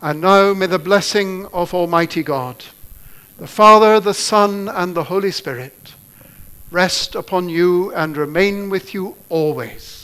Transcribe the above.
And now may the blessing of Almighty God, the Father, the Son, and the Holy Spirit rest upon you and remain with you always.